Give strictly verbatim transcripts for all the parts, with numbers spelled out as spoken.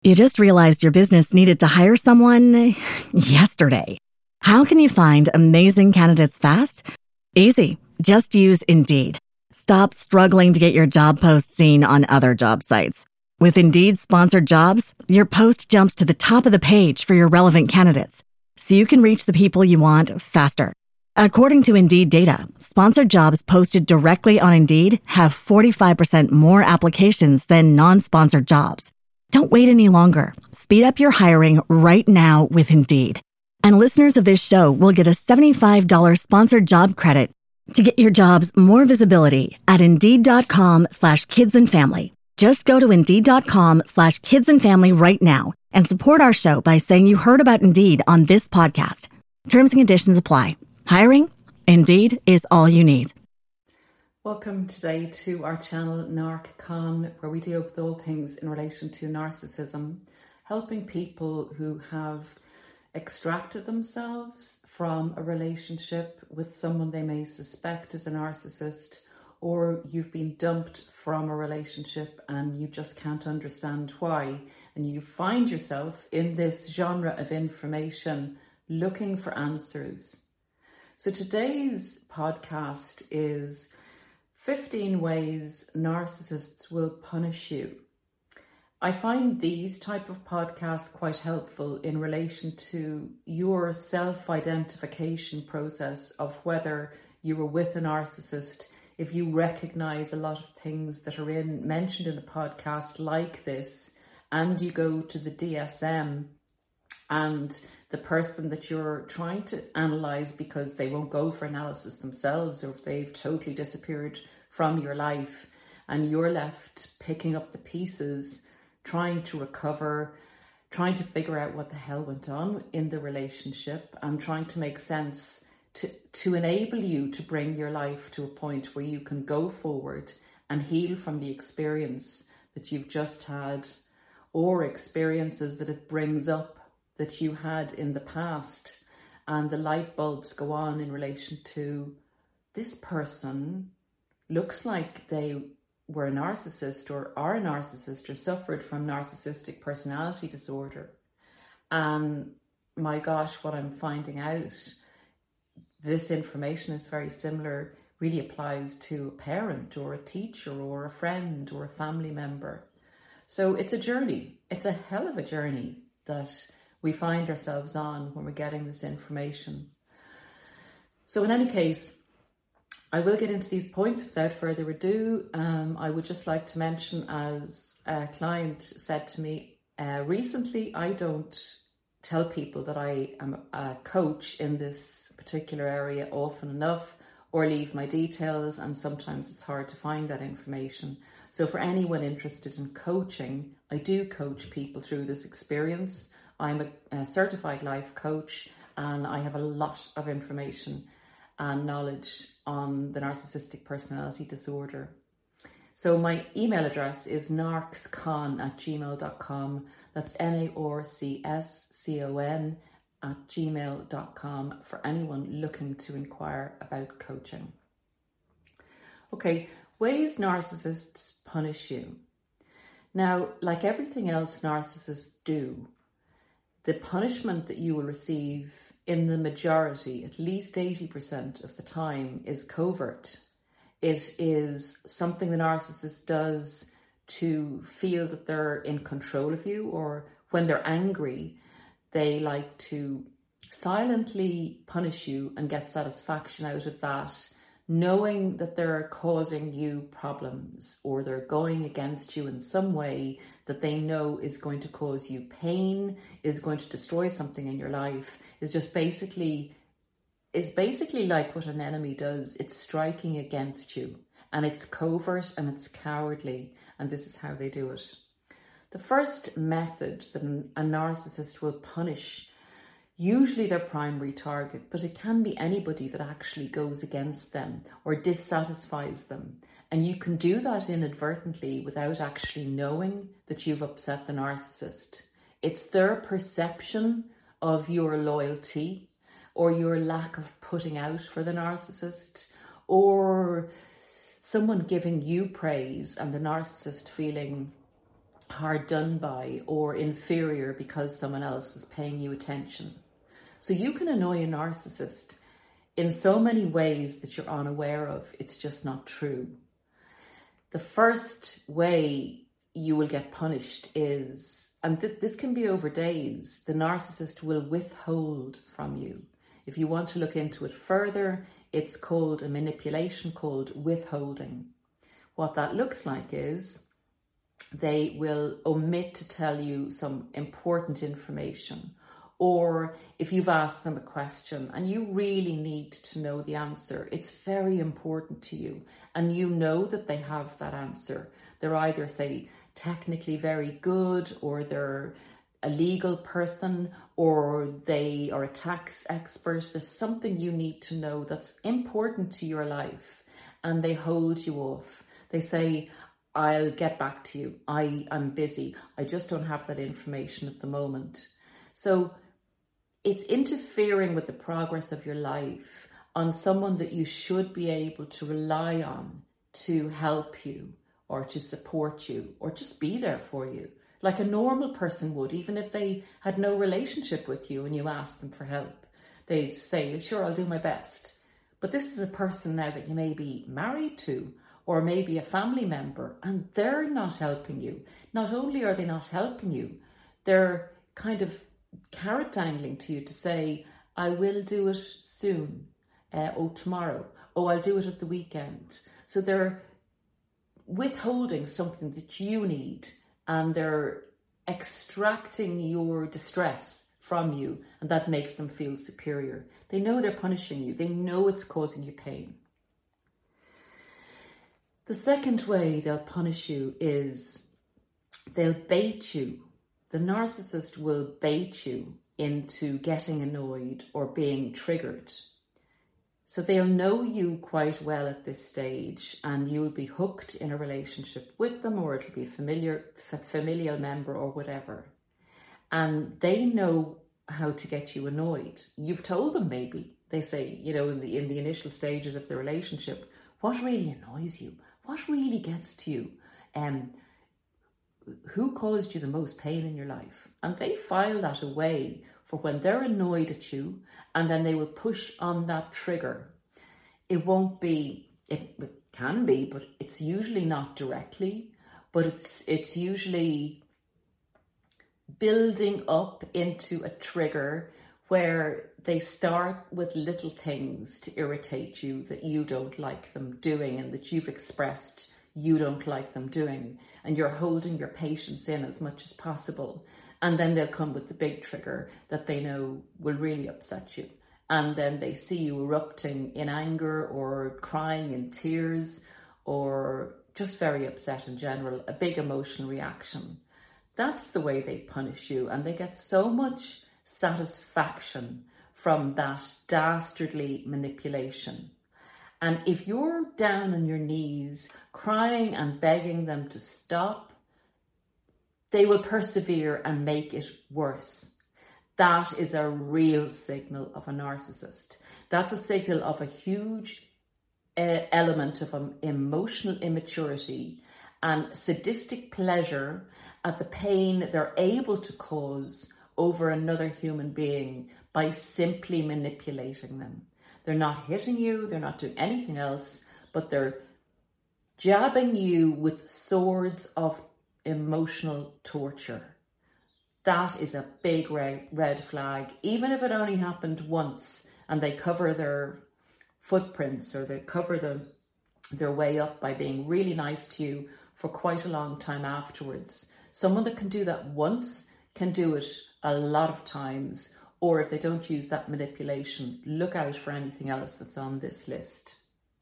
You just realized your business needed to hire someone yesterday. How can you find amazing candidates fast? Easy. Just use Indeed. Stop struggling to get your job post seen on other job sites. With Indeed sponsored jobs, your post jumps to the top of the page for your relevant candidates, so you can reach the people you want faster. According to Indeed data, sponsored jobs posted directly on Indeed have forty-five percent more applications than non-sponsored jobs. Don't wait any longer. Speed up your hiring right now with Indeed. And listeners of this show will get a seventy-five dollars sponsored job credit to get your jobs more visibility at Indeed.com slash kids and family. Just go to Indeed.com slash kids and family right now and support our show by saying you heard about Indeed on this podcast. Terms and conditions apply. Hiring? Indeed is all you need. Welcome today to our channel NarcCon, where we deal with all things in relation to narcissism, helping people who have extracted themselves from a relationship with someone they may suspect is a narcissist, or you've been dumped from a relationship and you just can't understand why, and you find yourself in this genre of information looking for answers. So today's podcast is fifteen ways narcissists will punish you. I find these type of podcasts quite helpful in relation to your self-identification process of whether you were with a narcissist. If you recognize a lot of things that are in mentioned in a podcast like this, and you go to the D S M and the person that you're trying to analyze, because they won't go for analysis themselves, or if they've totally disappeared from your life and you're left picking up the pieces, trying to recover, trying to figure out what the hell went on in the relationship, and trying to make sense to, to enable you to bring your life to a point where you can go forward and heal from the experience that you've just had, or experiences that it brings up that you had in the past, and the light bulbs go on in relation to this person looks like they were a narcissist, or are a narcissist, or suffered from narcissistic personality disorder. And my gosh, what I'm finding out, this information is very similar, really applies to a parent or a teacher or a friend or a family member. So it's a journey. It's a hell of a journey that we find ourselves on when we're getting this information. So in any case, I will get into these points without further ado. Um, I would just like to mention, as a client said to me uh, recently, I don't tell people that I am a coach in this particular area often enough, or leave my details, and sometimes it's hard to find that information. So for anyone interested in coaching, I do coach people through this experience. I'm a, a certified life coach, and I have a lot of information and knowledge on the narcissistic personality disorder. So my email address is narcscon at gmail dot com. That's N A R C S C O N at gmail dot com for anyone looking to inquire about coaching. Okay, ways narcissists punish you. Now, like everything else narcissists do, the punishment that you will receive in the majority, at least eighty percent of the time, is covert. It is something the narcissist does to feel that they're in control of you, or when they're angry, they like to silently punish you and get satisfaction out of that, knowing that they're causing you problems, or they're going against you in some way that they know is going to cause you pain, is going to destroy something in your life, is just basically is basically like what an enemy does. It's striking against you, and it's covert and it's cowardly, and this is how they do it. The first method that a narcissist will punish, usually their primary target, but it can be anybody that actually goes against them or dissatisfies them. And you can do that inadvertently without actually knowing that you've upset the narcissist. It's their perception of your loyalty, or your lack of putting out for the narcissist, or someone giving you praise and the narcissist feeling hard done by or inferior because someone else is paying you attention. So you can annoy a narcissist in so many ways that you're unaware of. It's just not true. The first way you will get punished is, and th- this can be over days, the narcissist will withhold from you. If you want to look into it further, it's called a manipulation called withholding. What that looks like is they will omit to tell you some important information. Or if you've asked them a question and you really need to know the answer, it's very important to you, and you know that they have that answer. They're either, say, technically very good, or they're a legal person, or they are a tax expert. There's something you need to know that's important to your life, and they hold you off. They say, I'll get back to you. I am busy. I just don't have that information at the moment. So it's interfering with the progress of your life on someone that you should be able to rely on to help you or to support you or just be there for you, like a normal person would, even if they had no relationship with you and you asked them for help. They'd say, sure, I'll do my best. But this is a person now that you may be married to, or maybe a family member, and they're not helping you. Not only are they not helping you, they're kind of carrot dangling to you to say, I will do it soon, uh, oh, tomorrow, oh, I'll do it at the weekend. So they're withholding something that you need, and they're extracting your distress from you, and that makes them feel superior. They know they're punishing you. They know it's causing you pain. The second way they'll punish you is they'll bait you. The narcissist will bait you into getting annoyed or being triggered. So they'll know you quite well at this stage, and you'll be hooked in a relationship with them, or it'll be a familiar, f- familial member or whatever. And they know how to get you annoyed. You've told them maybe. They say, you know, in the in the initial stages of the relationship, what really annoys you? What really gets to you? Um, who caused you the most pain in your life? And they file that away for when they're annoyed at you, and then they will push on that trigger. It won't be, it, it can be, but it's usually not directly, but it's it's usually building up into a trigger where they start with little things to irritate you that you don't like them doing, and that you've expressed you don't like them doing, and you're holding your patience in as much as possible. And then they'll come with the big trigger that they know will really upset you. And then they see you erupting in anger or crying in tears or just very upset in general, a big emotional reaction. That's the way they punish you, and they get so much satisfaction from that dastardly manipulation. And if you're down on your knees crying and begging them to stop, they will persevere and make it worse. That is a real signal of a narcissist. That's a signal of a huge uh, element of um, emotional immaturity and sadistic pleasure at the pain they're able to cause over another human being by simply manipulating them. They're not hitting you, they're not doing anything else, but they're jabbing you with swords of emotional torture. That is a big red, red flag, even if it only happened once and they cover their footprints or they cover the, their way up by being really nice to you for quite a long time afterwards. Someone that can do that once can do it a lot of times, or if they don't use that manipulation, look out for anything else that's on this list.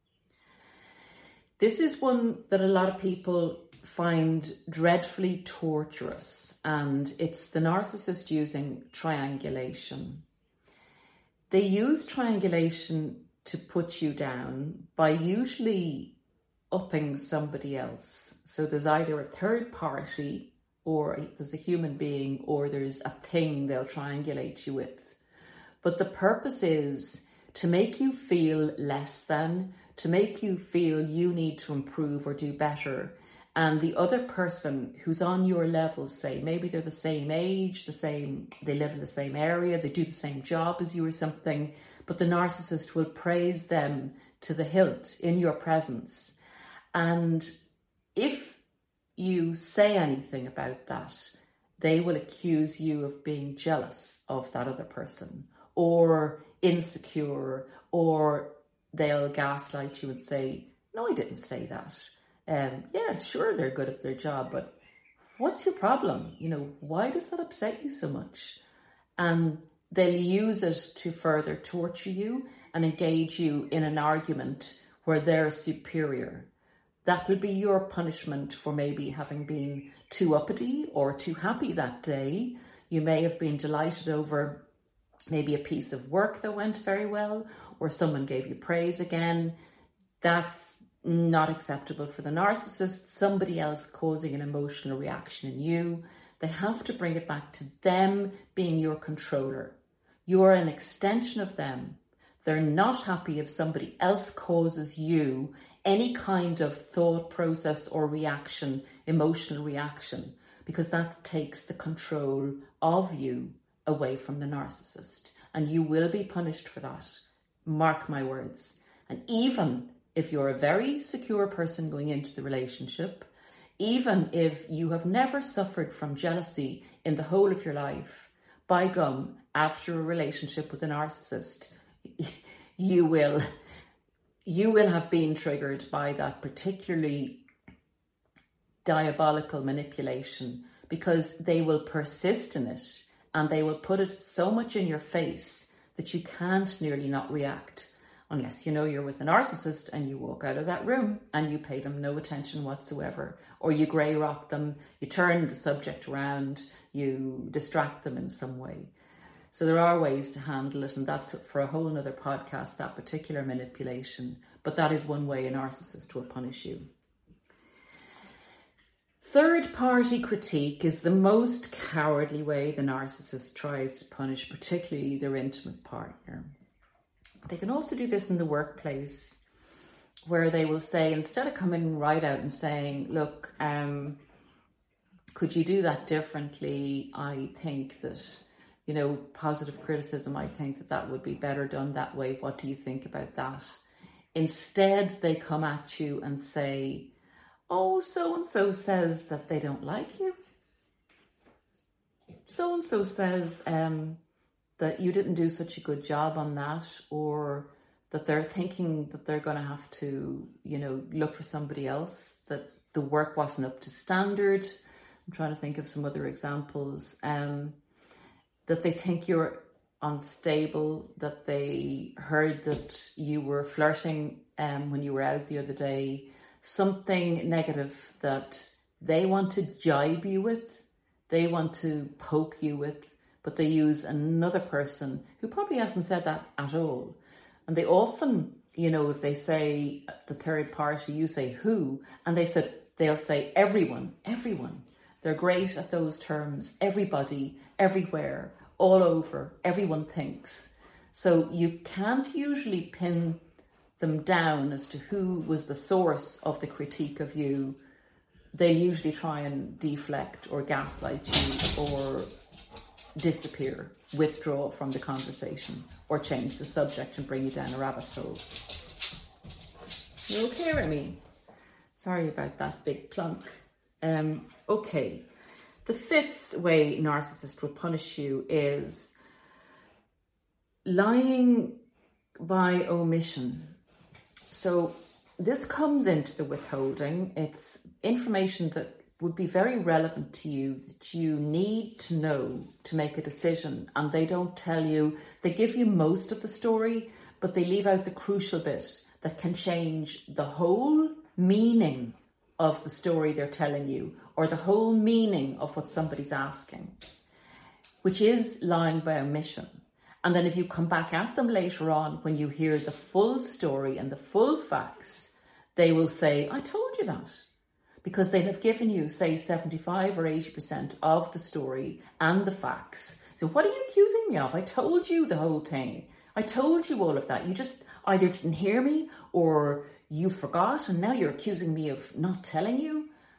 This is one that a lot of people find dreadfully torturous, and it's the narcissist using triangulation. They use triangulation to put you down by usually upping somebody else. So there's either a third party, or there's a human being, or there's a thing they'll triangulate you with. But the purpose is to make you feel less than, to make you feel you need to improve or do better. And the other person who's on your level, say, maybe they're the same age, the same, they live in the same area, they do the same job as you or something, but the narcissist will praise them to the hilt in your presence. And if you say anything about that, they will accuse you of being jealous of that other person or insecure, or they'll gaslight you and say, no, I didn't say that. Um, yeah, sure, they're good at their job, but what's your problem? You know, why does that upset you so much? And they'll use it to further torture you and engage you in an argument where they're superior. That'll be your punishment for maybe having been too uppity or too happy that day. You may have been delighted over maybe a piece of work that went very well, or someone gave you praise again. That's not acceptable for the narcissist. Somebody else causing an emotional reaction in you. They have to bring it back to them being your controller. You're an extension of them. They're not happy if somebody else causes you any kind of thought process or reaction, emotional reaction, because that takes the control of you away from the narcissist. And you will be punished for that. Mark my words. And even if you're a very secure person going into the relationship, even if you have never suffered from jealousy in the whole of your life, by gum, after a relationship with a narcissist, you will, you will have been triggered by that particularly diabolical manipulation, because they will persist in it and they will put it so much in your face that you can't nearly not react. Unless you know you're with a narcissist and you walk out of that room and you pay them no attention whatsoever, or you grey rock them, you turn the subject around, you distract them in some way. So there are ways to handle it, and that's for a whole nother podcast, that particular manipulation. But that is one way a narcissist will punish you. Third-party critique is the most cowardly way the narcissist tries to punish, particularly their intimate partner. They can also do this in the workplace, where they will say, instead of coming right out and saying, look, um, could you do that differently? I think that, you know, positive criticism, I think that that would be better done that way. What do you think about that? Instead, they come at you and say, oh, so-and-so says that they don't like you. So-and-so says, um, that you didn't do such a good job on that, or that they're thinking that they're going to have to, you know, look for somebody else, that the work wasn't up to standard. I'm trying to think of some other examples. Um, that they think you're unstable, that they heard that you were flirting um, when you were out the other day, something negative that they want to jibe you with, they want to poke you with, but they use another person who probably hasn't said that at all. And they often, you know, if they say the third party, you say who, and they said, they'll say everyone, everyone. They're great at those terms. Everybody, everywhere, all over, everyone thinks. So you can't usually pin them down as to who was the source of the critique of you. They'll usually try and deflect or gaslight you or disappear, withdraw from the conversation, or change the subject and bring you down a rabbit hole. You okay, Remy? Sorry about that big clunk. Um, okay. The fifth way narcissist will punish you is lying by omission. So this comes into the withholding. It's information that would be very relevant to you, that you need to know to make a decision, and they don't tell you. They give you most of the story, but they leave out the crucial bit that can change the whole meaning of the story they're telling you, or the whole meaning of what somebody's asking, which is lying by omission. And then if you come back at them later on, when you hear the full story and the full facts, they will say, I told you that. Because they have given you, say, seventy-five or eighty percent of the story and the facts. So what are you accusing me of? I told you the whole thing. I told you all of that. You just either didn't hear me or you forgot, and now you're accusing me of not telling you.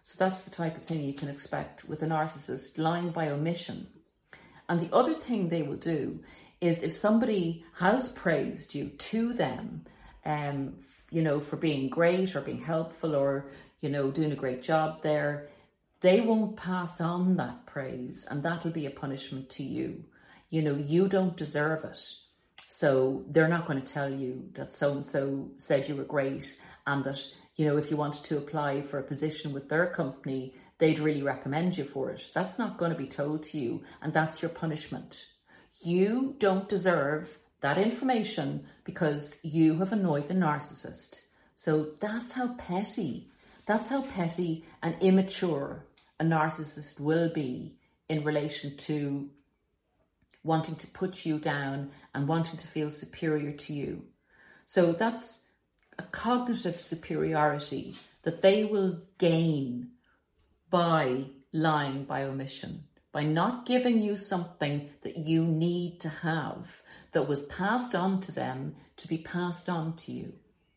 So that's the type of thing you can expect with a narcissist, lying by omission. And the other thing they will do is if somebody has praised you to them, um, you know, for being great or being helpful or, you know, doing a great job there, they won't pass on that praise, and that'll be a punishment to you. You know, you don't deserve it. So they're not going to tell you that so-and-so said you were great and that, you know, if you wanted to apply for a position with their company, they'd really recommend you for it. That's not going to be told to you, and that's your punishment. You don't deserve that information because you have annoyed the narcissist. So that's how petty, that's how petty and immature a narcissist will be in relation to wanting to put you down and wanting to feel superior to you. So that's a cognitive superiority that they will gain by lying by omission, by not giving you something that you need to have that was passed on to them to be passed on to you.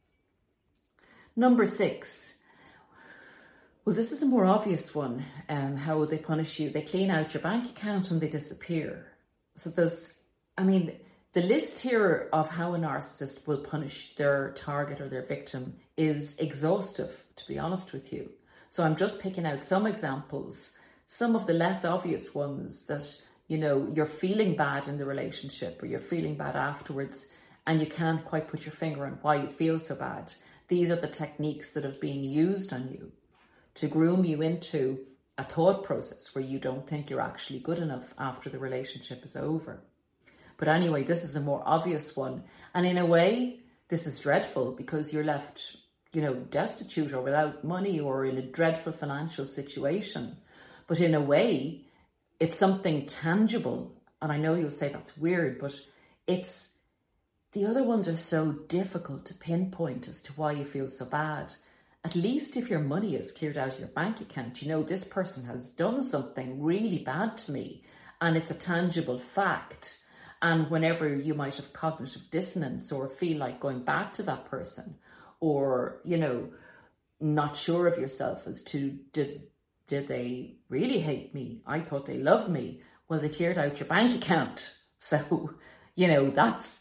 Number six. Well, this is a more obvious one. Um, how will they punish you? They clean out your bank account and they disappear. So there's, I mean, the list here of how a narcissist will punish their target or their victim is exhaustive, to be honest with you. So I'm just picking out some examples, some of the less obvious ones that, you know, you're feeling bad in the relationship or you're feeling bad afterwards and you can't quite put your finger on why you feel so bad. These are the techniques that have been used on you to groom you into a thought process where you don't think you're actually good enough after the relationship is over. But anyway, this is a more obvious one. And in a way, this is dreadful because you're left, you know, destitute or without money or in a dreadful financial situation. But in a way, it's something tangible. And I know you'll say that's weird, but it's, the other ones are so difficult to pinpoint as to why you feel so bad. At least if your money is cleared out of your bank account, you know, this person has done something really bad to me and it's a tangible fact. And whenever you might have cognitive dissonance or feel like going back to that person or, you know, not sure of yourself as to did, did they really hate me? I thought they loved me. Well, they cleared out your bank account. So, you know, that's...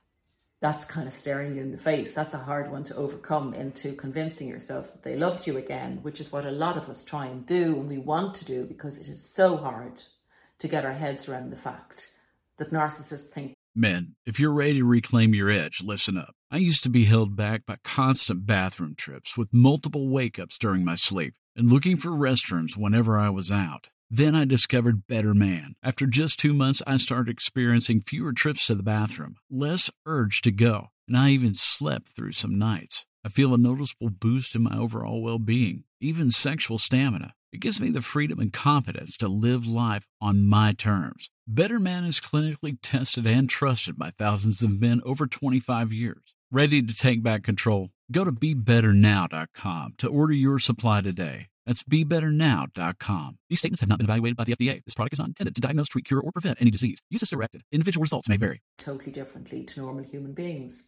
that's kind of staring you in the face. That's a hard one to overcome into convincing yourself that they loved you again, which is what a lot of us try and do and we want to do because it is so hard to get our heads around the fact that narcissists think. Men, if you're ready to reclaim your edge, listen up. I used to be held back by constant bathroom trips with multiple wake-ups during my sleep and looking for restrooms whenever I was out. Then I discovered Better Man. After just two months, I started experiencing fewer trips to the bathroom, less urge to go, and I even slept through some nights. I feel a noticeable boost in my overall well-being, even sexual stamina. It gives me the freedom and confidence to live life on my terms. Better Man is clinically tested and trusted by thousands of men over twenty-five years. Ready to take back control? Go to be better now dot com to order your supply today. That's be better now dot com. These statements have not been evaluated by the F D A. This product is not intended to diagnose, treat, cure, or prevent any disease. Use as directed. Individual results may vary. Totally differently to normal human beings.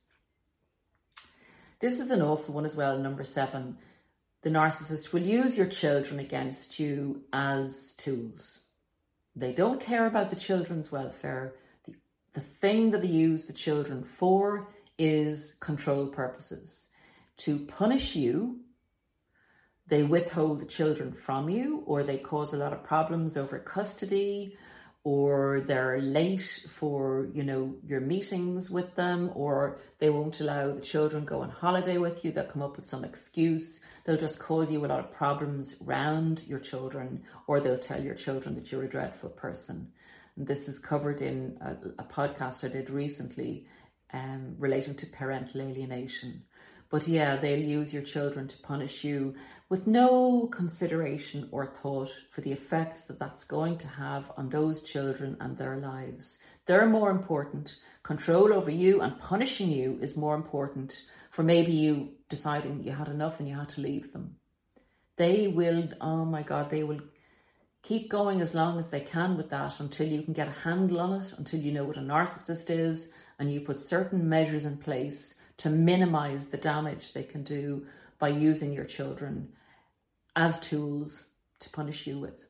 This is an awful one as well, number seven. The narcissist will use your children against you as tools. They don't care about the children's welfare. The, the thing that they use the children for is control purposes. To punish you, they withhold the children from you, or they cause a lot of problems over custody, or they're late for, you know, your meetings with them, or they won't allow the children go on holiday with you. They'll come up with some excuse. They'll just cause you a lot of problems around your children, or they'll tell your children that you're a dreadful person. And this is covered in a, a podcast I did recently um, relating to parental alienation. But yeah, they'll use your children to punish you with no consideration or thought for the effect that that's going to have on those children and their lives. They're more important. Control over you and punishing you is more important for maybe you deciding you had enough and you had to leave them. They will, oh my God, they will keep going as long as they can with that until you can get a handle on it, until you know what a narcissist is and you put certain measures in place to minimize the damage they can do by using your children as tools to punish you with.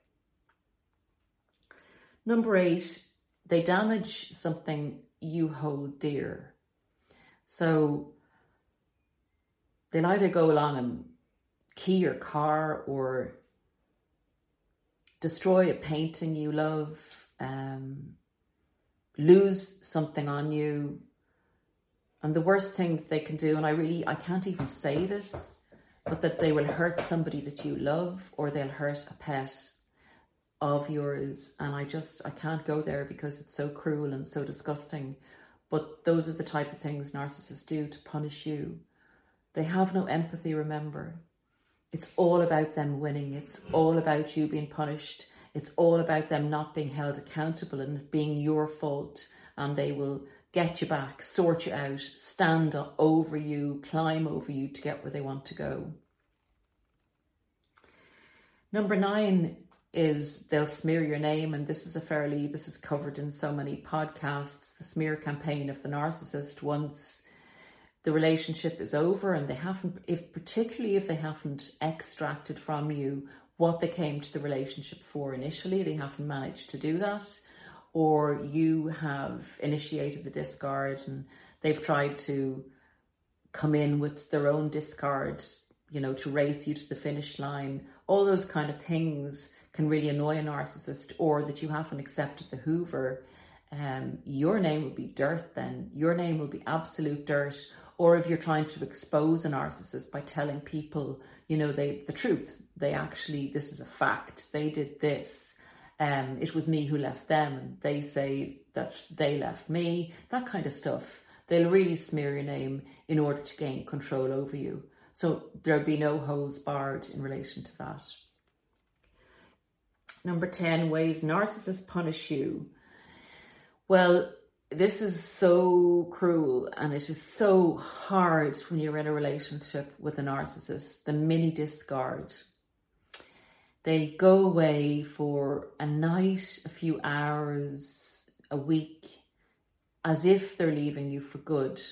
Number eight, they damage something you hold dear. So they'll either go along and key your car or destroy a painting you love, um, lose something on you. And the worst thing that they can do, and I really, I can't even say this, but that they will hurt somebody that you love, or they'll hurt a pet of yours. And I just, I can't go there because it's so cruel and so disgusting. But those are the type of things narcissists do to punish you. They have no empathy, remember. It's all about them winning. It's all about you being punished. It's all about them not being held accountable and it being your fault. And they will get you back, sort you out, stand over you, climb over you to get where they want to go. Number nine is they'll smear your name. And this is a fairly, this is covered in so many podcasts, the smear campaign of the narcissist. Once the relationship is over and they haven't, if particularly if they haven't extracted from you what they came to the relationship for initially, they haven't managed to do that, or you have initiated the discard and they've tried to come in with their own discard, you know, to race you to the finish line. All those kind of things can really annoy a narcissist, or that you haven't accepted the Hoover. Um, your name will be dirt then. Your name will be absolute dirt. Or if you're trying to expose a narcissist by telling people, you know, they the truth, they actually, this is a fact, they did this, um, it was me who left them, and they say that they left me, that kind of stuff. They'll really smear your name in order to gain control over you. So there'll be no holds barred in relation to that. Number ten, ways narcissists punish you. Well, this is so cruel and it is so hard when you're in a relationship with a narcissist. The mini discard. They go away for a night, a few hours, a week, as if they're leaving you for good.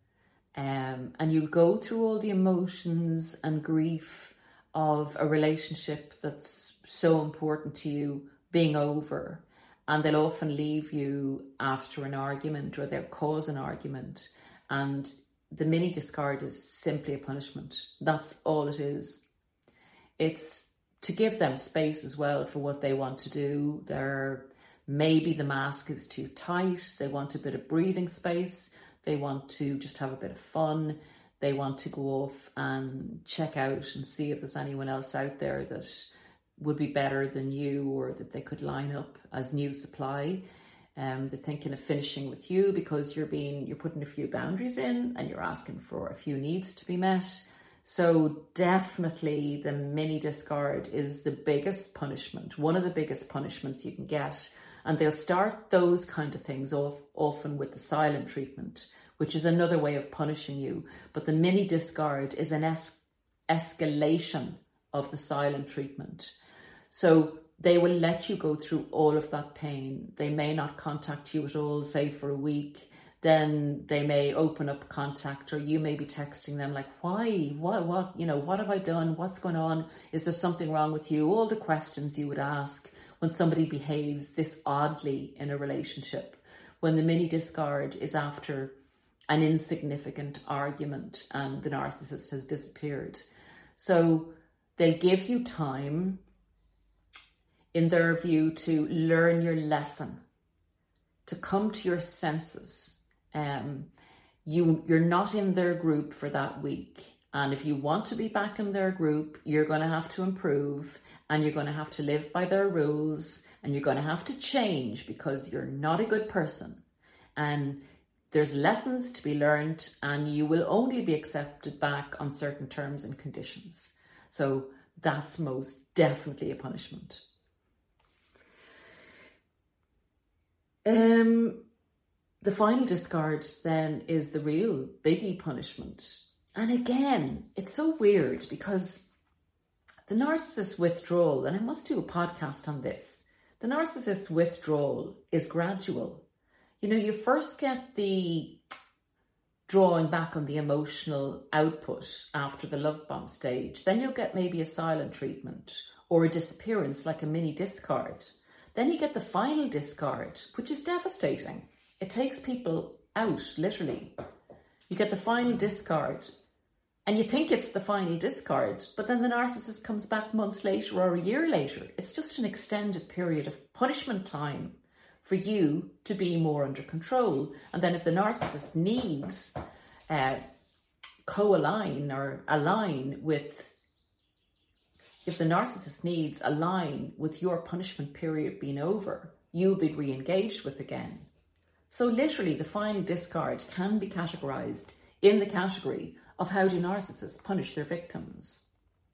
Um, and you'll go through all the emotions and grief of a relationship that's so important to you being over. And they'll often leave you after an argument, or they'll cause an argument. And the mini discard is simply a punishment. That's all it is. It's to give them space as well for what they want to do. They're, maybe the mask is too tight. They want a bit of breathing space. They want to just have a bit of fun. They want to go off and check out and see if there's anyone else out there that would be better than you, or that they could line up as new supply. Um, they're thinking of finishing with you because you're being, you're putting a few boundaries in and you're asking for a few needs to be met. So definitely the mini discard is the biggest punishment, one of the biggest punishments you can get. And they'll start those kind of things off often with the silent treatment, which is another way of punishing you. But the mini discard is an es- escalation of the silent treatment. So they will let you go through all of that pain. They may not contact you at all, say for a week. Then they may open up contact, or you may be texting them like, why, what, what, you know, what have I done? What's going on? Is there something wrong with you? All the questions you would ask when somebody behaves this oddly in a relationship, when the mini discard is after an insignificant argument and the narcissist has disappeared. So they give you time, in their view, to learn your lesson, to come to your senses. Um, you, you're not in their group for that week. And if you want to be back in their group, you're going to have to improve, and you're going to have to live by their rules, and you're going to have to change because you're not a good person. And there's lessons to be learned, and you will only be accepted back on certain terms and conditions. So that's most definitely a punishment. Um, the final discard then is the real biggie punishment. And again, it's so weird because the narcissist's withdrawal, and I must do a podcast on this, the narcissist's withdrawal is gradual. You know, you first get the drawing back on the emotional output after the love bomb stage. Then you'll get maybe a silent treatment or a disappearance, like a mini discard. Then you get the final discard, which is devastating. It takes people out, literally. You get the final discard and you think it's the final discard, but then the narcissist comes back months later or a year later. It's just an extended period of punishment time for you to be more under control. And then if the narcissist needs uh, co-align or align with, if the narcissist needs align with your punishment period being over, you'll be re-engaged with again. So literally the final discard can be categorized in the category of how do narcissists punish their victims.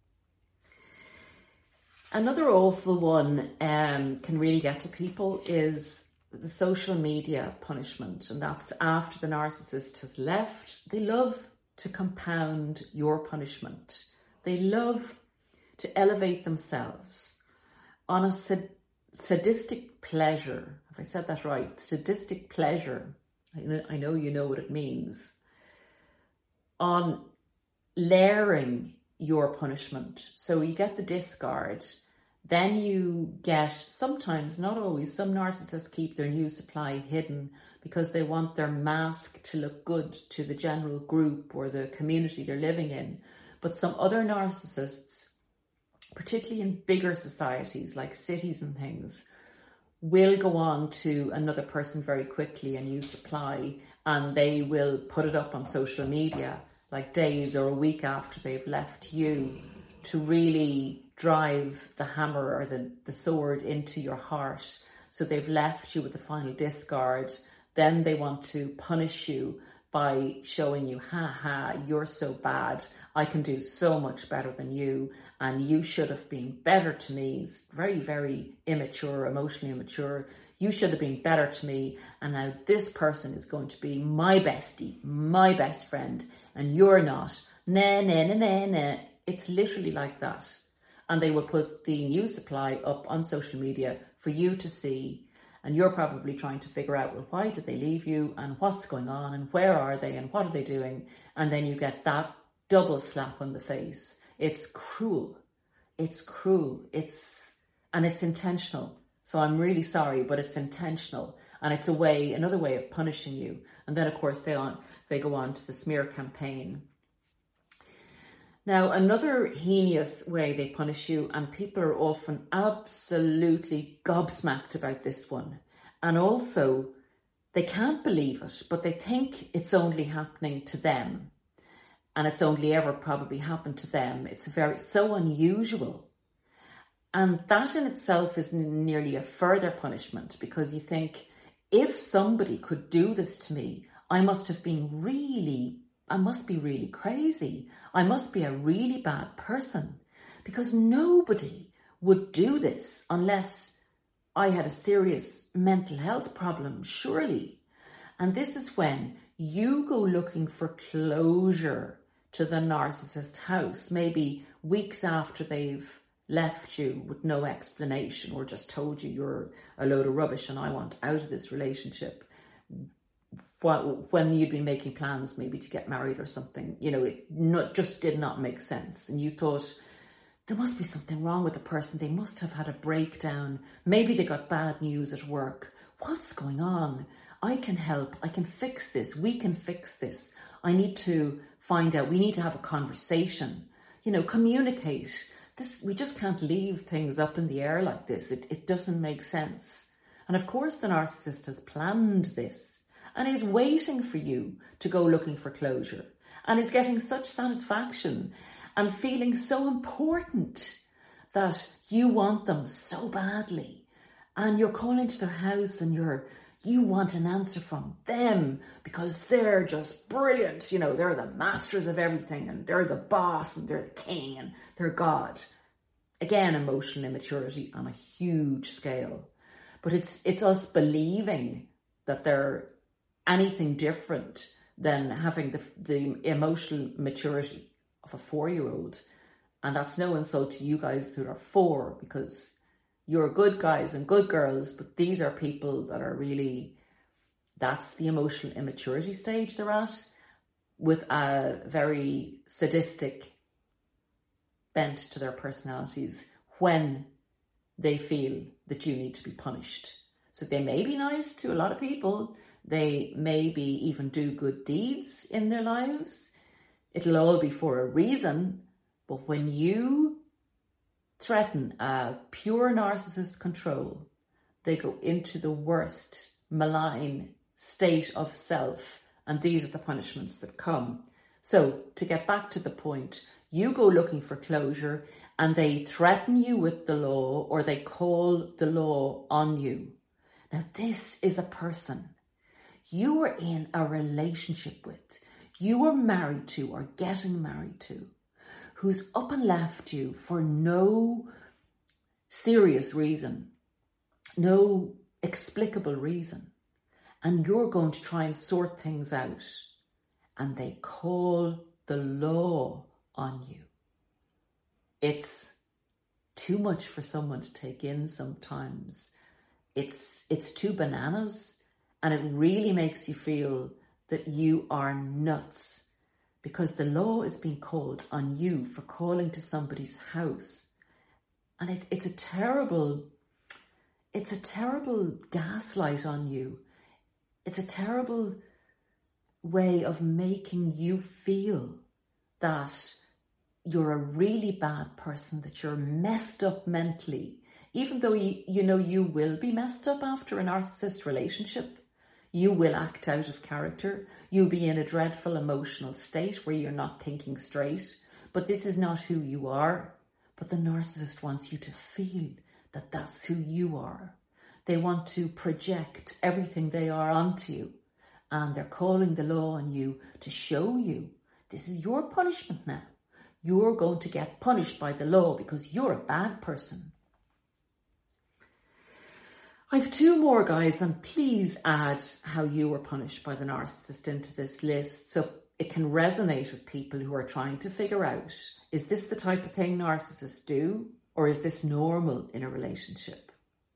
Another awful one um, can really get to people is the social media punishment, and that's after the narcissist has left. They love to compound your punishment. They love to elevate themselves on a sad- sadistic pleasure. Have I said that right? Sadistic pleasure. I know, I know you know what it means. On layering your punishment. So you get the discard, then you get, sometimes, not always, some narcissists keep their new supply hidden because they want their mask to look good to the general group or the community they're living in. But some other narcissists, particularly in bigger societies like cities and things, will go on to another person very quickly, a new supply, and they will put it up on social media like days or a week after they've left you to really drive the hammer or the, the sword into your heart. So they've left you with the final discard. Then they want to punish you by showing you, ha ha, you're so bad. I can do so much better than you. And you should have been better to me. It's very, very immature, emotionally immature. You should have been better to me. And now this person is going to be my bestie, my best friend. And you're not. Nah, nah, nah, nah, nah. It's literally like that. And they will put the new supply up on social media for you to see. And you're probably trying to figure out, well, why did they leave you? And what's going on? And where are they? And what are they doing? And then you get that double slap on the face. It's cruel. It's cruel. It's, and it's intentional. So I'm really sorry, but it's intentional. And it's a way, another way of punishing you. And then, of course, they on they go on to the smear campaign. Now, another heinous way they punish you, and people are often absolutely gobsmacked about this one. And also, they can't believe it, but they think it's only happening to them. And it's only ever probably happened to them. It's very so unusual. And that in itself is nearly a further punishment, because you think, if somebody could do this to me, I must have been really, I must be really crazy. I must be a really bad person, because nobody would do this unless I had a serious mental health problem, surely. And this is when you go looking for closure to the narcissist house, maybe weeks after they've left you with no explanation, or just told you you're a load of rubbish and I want out of this relationship. When you'd been making plans maybe to get married or something, you know, it not, just did not make sense. And you thought, there must be something wrong with the person. They must have had a breakdown. Maybe they got bad news at work. What's going on? I can help. I can fix this. We can fix this. I need to find out. We need to have a conversation. You know, communicate. This, we just can't leave things up in the air like this. It, it doesn't make sense. And of course, the narcissist has planned this. And is waiting for you to go looking for closure, and is getting such satisfaction and feeling so important that you want them so badly, and you're calling to their house and you're you want an answer from them because they're just brilliant. You know, they're the masters of everything, and they're the boss, and they're the king, and they're God. Again, emotional immaturity on a huge scale. But it's it's us believing that they're anything different than having the, the emotional maturity of a four-year-old. And that's no insult to you guys who are four, because you're good guys and good girls, but these are people that are really, that's the emotional immaturity stage they're at. with a very sadistic bent to their personalities when they feel that you need to be punished. So they may be nice to a lot of people. They maybe even do good deeds in their lives. It'll all be for a reason. But when you threaten a pure narcissist control, they go into the worst malign state of self. And these are the punishments that come. So to get back to the point, you go looking for closure and they threaten you with the law, or they call the law on you. Now, this is a person you are in a relationship with, you are married to or getting married to, who's up and left you for no serious reason, no explicable reason. And you're going to try and sort things out. And they call the law on you. It's too much for someone to take in sometimes. It's it's too bananas, and it really makes you feel that you are nuts, because the law is being called on you for calling to somebody's house. And it, it's a terrible, it's a terrible gaslight on you. It's a terrible way of making you feel that you're a really bad person, that you're messed up mentally, even though you, you know you will be messed up after a narcissist relationship. You will act out of character. You'll be in a dreadful emotional state where you're not thinking straight. But this is not who you are. But the narcissist wants you to feel that that's who you are. They want to project everything they are onto you. And they're calling the law on you to show you this is your punishment now. You're going to get punished by the law because you're a bad person. I've two more, guys, and please add how you were punished by the narcissist into this list so it can resonate with people who are trying to figure out, is this the type of thing narcissists do, or is this normal in a relationship?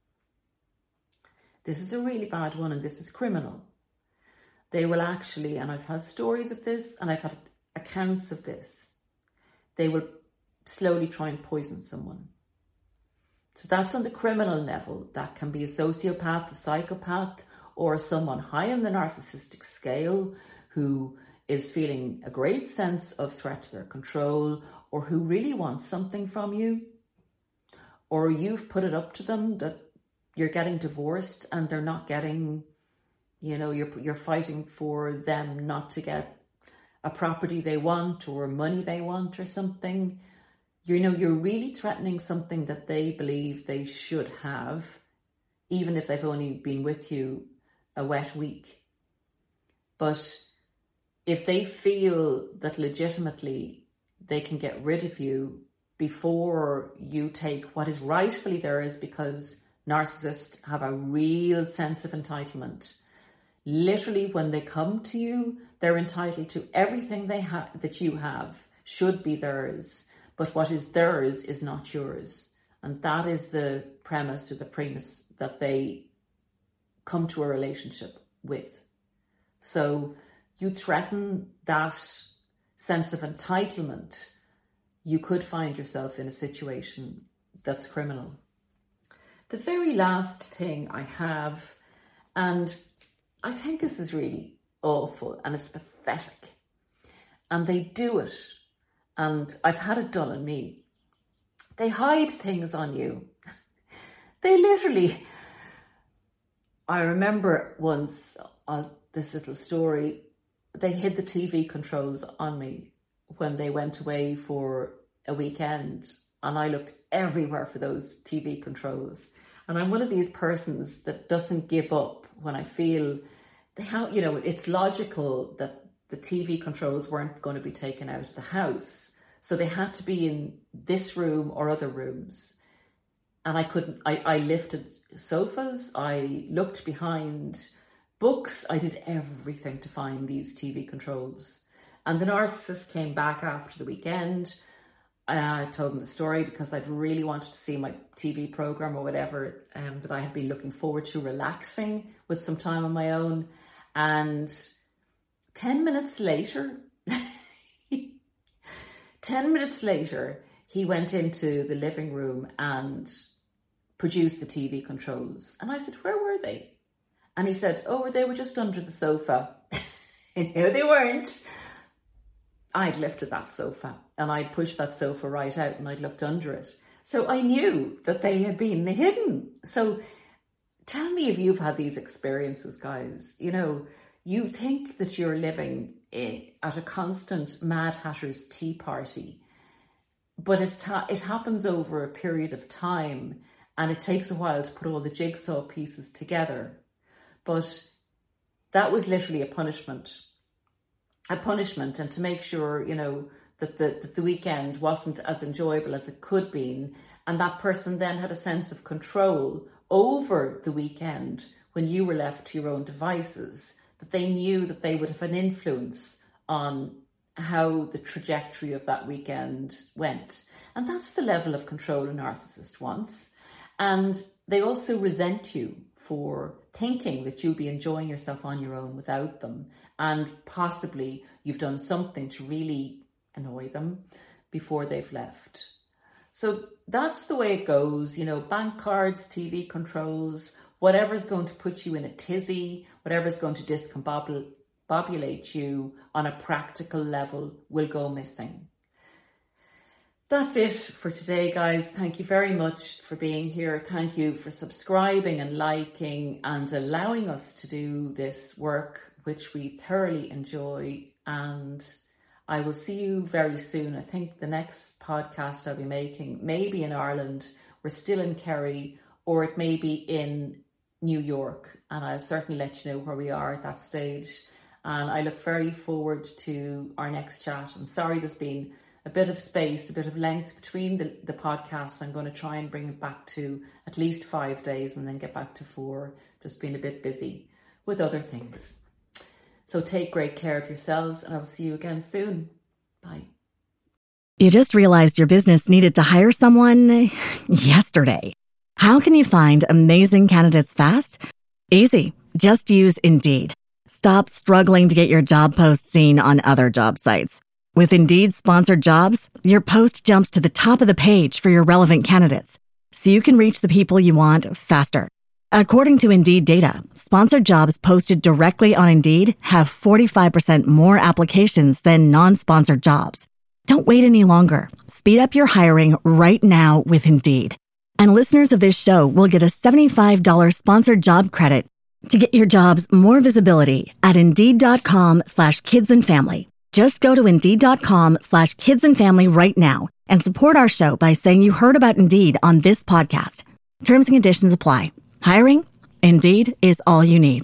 This is a really bad one, and this is criminal. They will actually, and I've had stories of this, and I've had accounts of this, they will slowly try and poison someone. So that's on the criminal level. That can be a sociopath, a psychopath, or someone high on the narcissistic scale who is feeling a great sense of threat to their control, or who really wants something from you, or you've put it up to them that you're getting divorced and they're not getting, you know, you're you're fighting for them not to get a property they want or money they want or something. You know, you're really threatening something that they believe they should have, even if they've only been with you a wet week. But if they feel that legitimately they can get rid of you before you take what is rightfully theirs, because narcissists have a real sense of entitlement. Literally, when they come to you, they're entitled to everything they have that you have, should be theirs. But what is theirs is not yours. And that is the premise or the premise that they come to a relationship with. So you threaten that sense of entitlement, you could find yourself in a situation that's criminal. The very last thing I have, and I think this is really awful and it's pathetic, and they do it, and I've had it done on me. They hide things on you. They literally, I remember once, uh, this little story, they hid the T V controls on me when they went away for a weekend, and I looked everywhere for those T V controls. And I'm one of these persons that doesn't give up when I feel they have, you know, it's logical that the T V controls weren't going to be taken out of the house. So they had to be in this room or other rooms. And I couldn't, I, I lifted sofas, I looked behind books, I did everything to find these T V controls. And the narcissist came back after the weekend. I told him the story because I'd really wanted to see my T V program or whatever um, that I had been looking forward to, relaxing with some time on my own. And ten minutes later, Ten minutes later, he went into the living room and produced the T V controls. And I said, where were they? And he said, oh, they were just under the sofa. And no, they weren't. I'd lifted that sofa and I'd pushed that sofa right out and I'd looked under it. So I knew that they had been hidden. So tell me if you've had these experiences, guys. You know, you think that you're living at a constant Mad Hatter's tea party, but it's ha- it happens over a period of time and it takes a while to put all the jigsaw pieces together. But that was literally a punishment. A punishment, and to make sure, you know, that the that the weekend wasn't as enjoyable as it could be, and that person then had a sense of control over the weekend when you were left to your own devices, that they knew that they would have an influence on how the trajectory of that weekend went. And that's the level of control a narcissist wants. And they also resent you for thinking that you'll be enjoying yourself on your own without them, and possibly you've done something to really annoy them before they've left. So that's the way it goes. You know, bank cards, T V controls, whatever's going to put you in a tizzy, whatever's going to discombobulate you on a practical level will go missing. That's it for today, guys. Thank you very much for being here. Thank you for subscribing and liking and allowing us to do this work, which we thoroughly enjoy. And I will see you very soon. I think the next podcast I'll be making may be in Ireland. We're still in Kerry, or it may be in New York. And I'll certainly let you know where we are at that stage. And I look very forward to our next chat. I'm sorry there's been a bit of space, a bit of length between the, the podcasts. I'm going to try and bring it back to at least five days and then get back to four. Just been a bit busy with other things. So take great care of yourselves and I will see you again soon. Bye. You just realized your business needed to hire someone yesterday. How can you find amazing candidates fast? Easy. Just use Indeed. Stop struggling to get your job post seen on other job sites. With Indeed sponsored jobs, your post jumps to the top of the page for your relevant candidates, so you can reach the people you want faster. According to Indeed data, sponsored jobs posted directly on Indeed have forty-five percent more applications than non-sponsored jobs. Don't wait any longer. Speed up your hiring right now with Indeed. And listeners of this show will get a seventy-five dollars sponsored job credit to get your jobs more visibility at Indeed.com slash kids and family. Just go to Indeed.com slash kids and family right now and support our show by saying you heard about Indeed on this podcast. Terms and conditions apply. Hiring? Indeed is all you need.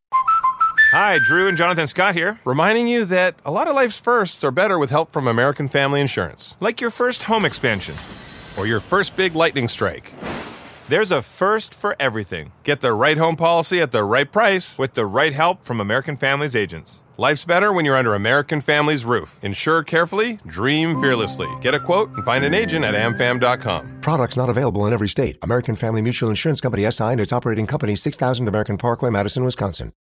Hi, Drew and Jonathan Scott here, reminding you that a lot of life's firsts are better with help from American Family Insurance. Like your first home expansion or your first big lightning strike. There's a first for everything. Get the right home policy at the right price with the right help from American Family's agents. Life's better when you're under American Family's roof. Insure carefully, dream fearlessly. Get a quote and find an agent at amfam dot com. Products not available in every state. American Family Mutual Insurance Company S I and its operating company, six thousand American Parkway, Madison, Wisconsin.